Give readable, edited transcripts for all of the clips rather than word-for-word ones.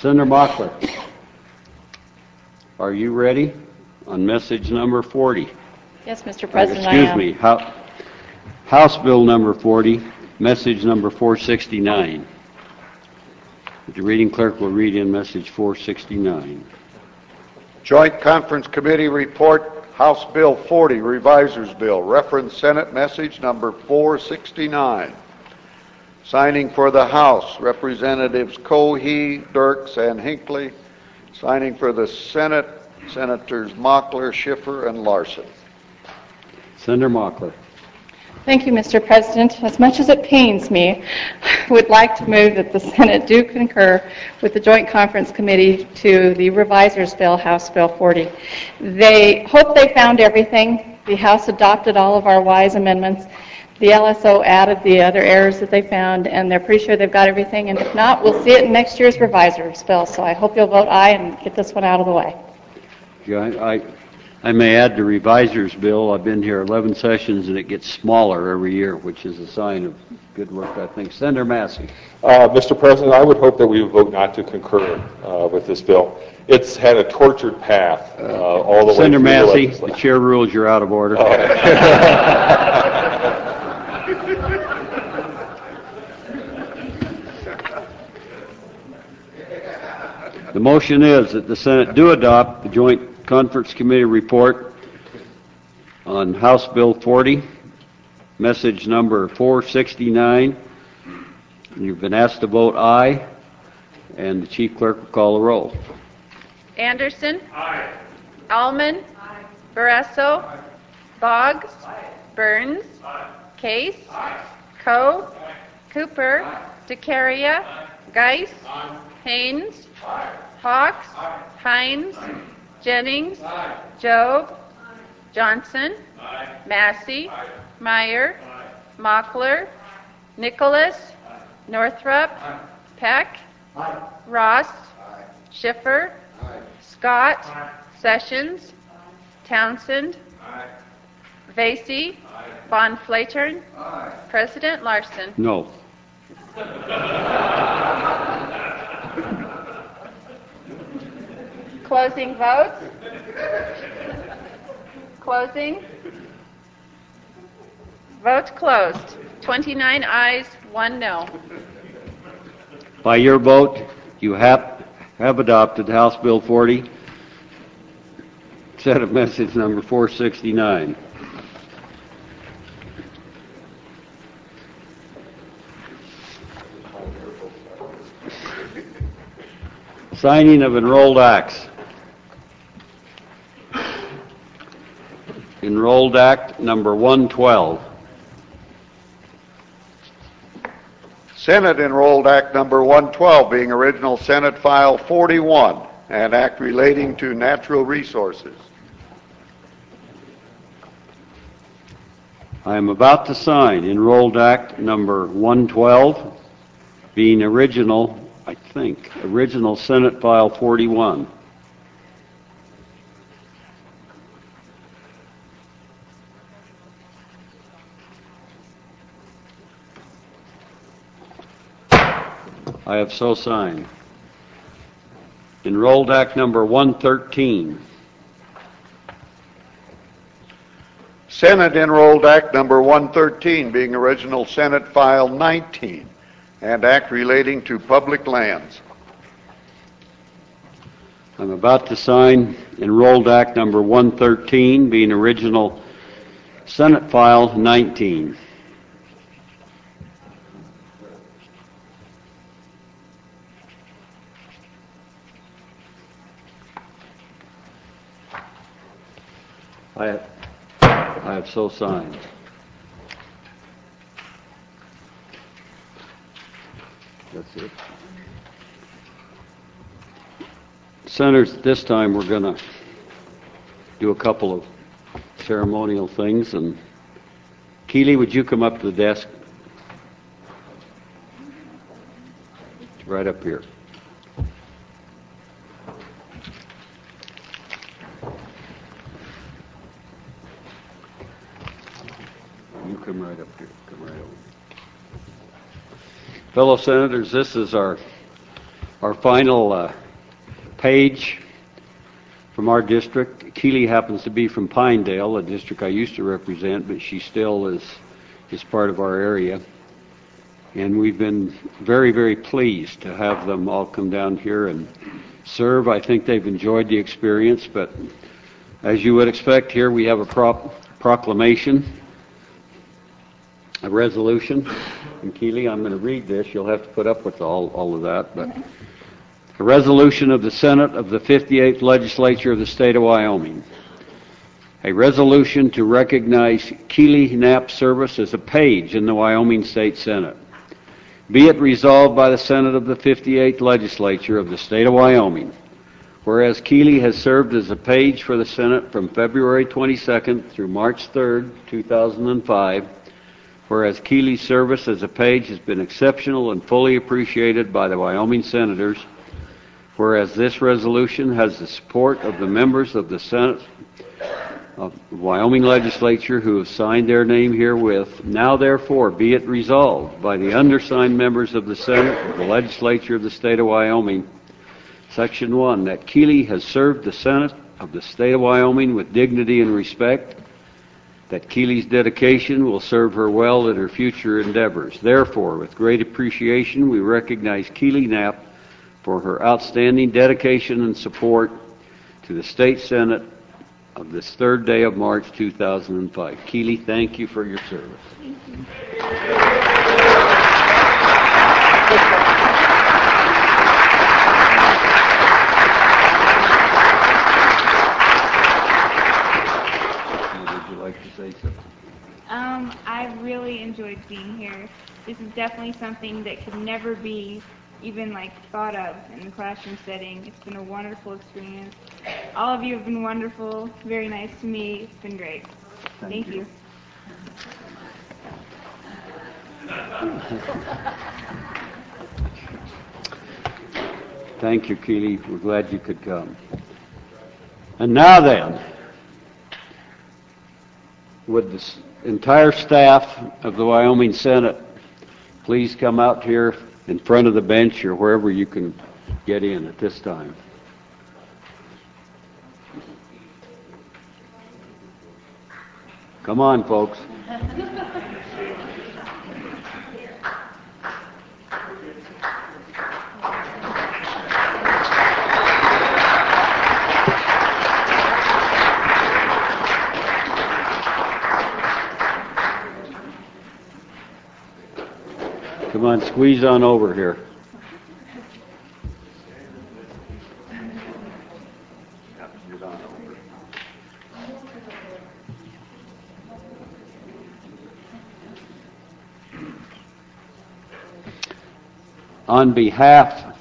Senator Mockler, are you ready on message number 40? Yes, Mr. President, I am. Excuse me, House Bill number 40, message number 469. The reading clerk will read in message 469. Joint Conference Committee report, House Bill 40, Revisers Bill, reference Senate message number 469. Signing for the House, Representatives Cohee, Dirks, and Hinckley. Signing for the Senate, Senators Mockler, Schiffer, and Larson. Senator Mockler. Thank you, Mr. President. As much as it pains me, I would like to move that the Senate do concur with the Joint Conference Committee to the Revisers Bill, House Bill 40. They hope they found everything. The House adopted all of our wise amendments. The LSO added the other errors that they found, and they're pretty sure they've got everything. And if not, we'll see it in next year's Revisers Bill. So I hope you'll vote aye and get this one out of the way. Yeah, I may add to Reviser's Bill, I've been here 11 sessions and it gets smaller every year, which is a sign of good work, I think. Senator Massey. Mr. President, I would hope that we would vote not to concur with this bill. It's had a tortured path all the way through Senator Massey, the chair rules you're out of order. The motion is that the Senate do adopt the Joint Conference Committee report on House Bill 40, message number 469. You've been asked to vote aye, and the Chief Clerk will call the roll. Anderson? Aye. Allman? Aye. Barrasso? Aye. Boggs? Aye. Burns? Aye. Case? Aye. Coe? Aye. Cooper? Aye. DeCaria? Aye. Geis? Aye. Haynes? Aye. Hawks? Aye. Hines? Aye. Jennings? Aye. Jobe? Aye. Johnson? Aye. Massey? Aye. Meyer? Aye. Mockler? Aye. Nicholas? Aye. Northrup? Aye. Peck? Aye. Ross? Aye. Schiffer? Aye. Scott? Aye. Sessions? Aye. Townsend? Aye. Vasey? Aye. Von Flatern? Aye. President Larson? No. Closing votes. Closing. Votes closed. 29 ayes, 1 no. By your vote, you have adopted House Bill 40, Senate message number 469. Signing of enrolled acts. Enrolled Act number 112. Senate Enrolled Act number 112, being original Senate File 41, an act relating to natural resources. I am about to sign Enrolled Act number 112, being original Senate File 41. I have so signed. Enrolled Act number 113. Senate Enrolled Act number 113, being original Senate File 19, and act relating to public lands. I'm about to sign Enrolled Act number 113, being original Senate File 19. I have so signed. That's it. Senators, this time we're going to do a couple of ceremonial things. And Keeley, would you come up to the desk? Right up here. You come right up here. Come right over. Fellow Senators, this is our Our final page from our district. Keeley happens to be from Pinedale, a district I used to represent, but she still is part of our area. And we've been very, very pleased to have them all come down here and serve. I think they've enjoyed the experience, but as you would expect, here we have a proclamation, a resolution. And Keeley, I'm going to read this. You'll have to put up with all of that. But a resolution of the Senate of the 58th Legislature of the State of Wyoming. A resolution to recognize Keeley Knapp's service as a page in the Wyoming State Senate. Be it resolved by the Senate of the 58th Legislature of the State of Wyoming, whereas Keeley has served as a page for the Senate from February 22nd through March 3rd, 2005, whereas Keeley's service as a page has been exceptional and fully appreciated by the Wyoming Senators, whereas this resolution has the support of the members of the Senate of the Wyoming Legislature who have signed their name herewith, now therefore be it resolved by the undersigned members of the Senate of the Legislature of the State of Wyoming, Section 1, that Keeley has served the Senate of the State of Wyoming with dignity and respect, that Keeley's dedication will serve her well in her future endeavors. Therefore, with great appreciation, we recognize Keeley Knapp for her outstanding dedication and support to the State Senate of this third day of March 2005. Keeley, thank you for your service. Would you like to say something? I really enjoyed being here. This is definitely something that could never be even thought of in the classroom setting. It's been a wonderful experience. All of you have been wonderful, very nice to me. It's been great. Thank you. Thank you, Keeley. We're glad you could come. And now then, would the entire staff of the Wyoming Senate please come out here in front of the bench or wherever you can get in at this time. Come on, folks. Come on, squeeze on over here. On behalf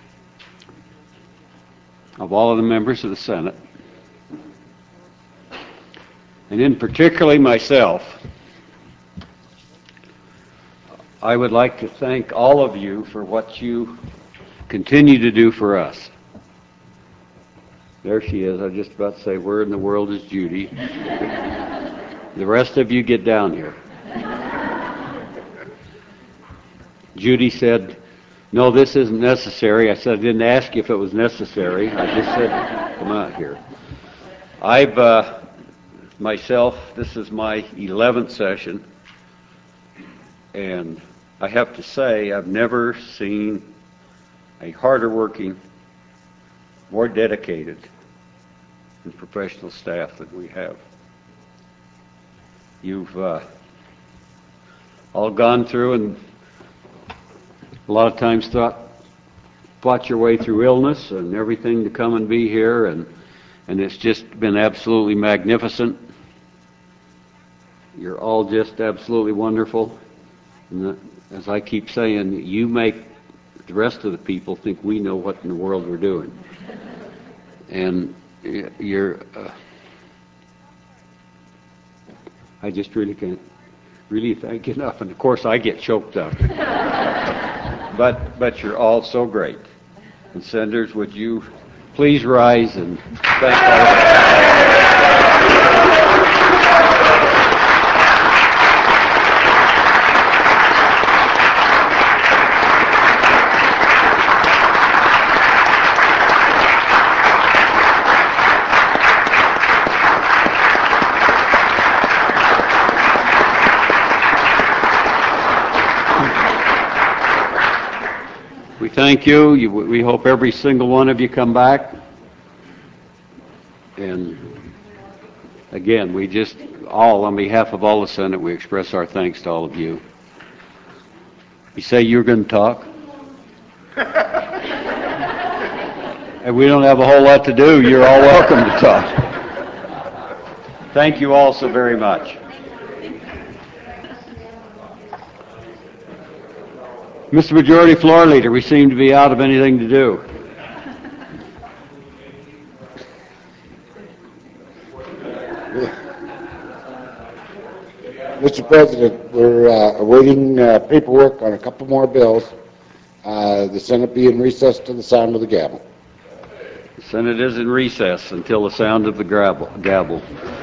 of all of the members of the Senate, and in particularly myself, I would like to thank all of you for what you continue to do for us. There she is. I was just about to say, where in the world is Judy? The rest of you get down here. Judy said, no, this isn't necessary. I said, I didn't ask you if it was necessary. I just said, come out here. Myself, this is my 11th session, and I have to say, I've never seen a harder working, more dedicated, and professional staff that we have. You've all gone through and a lot of times fought your way through illness and everything to come and be here, and it's just been absolutely magnificent. You're all just absolutely wonderful. And as I keep saying, you make the rest of the people think we know what in the world we're doing. And you're, I just really can't really thank you enough. And of course I get choked up. But you're all so great. And Senators, would you please rise and thank all of us. thank you. We hope every single one of you come back. And again, we just on behalf of all the Senate, we express our thanks to all of you. You say you're going to talk? And we don't have a whole lot to do. You're all welcome to talk. Thank you all so very much. Mr. Majority Floor Leader, we seem to be out of anything to do. Mr. President, we're awaiting paperwork on a couple more bills. The Senate be in recess to the sound of the gavel. The Senate is in recess until the sound of the gavel.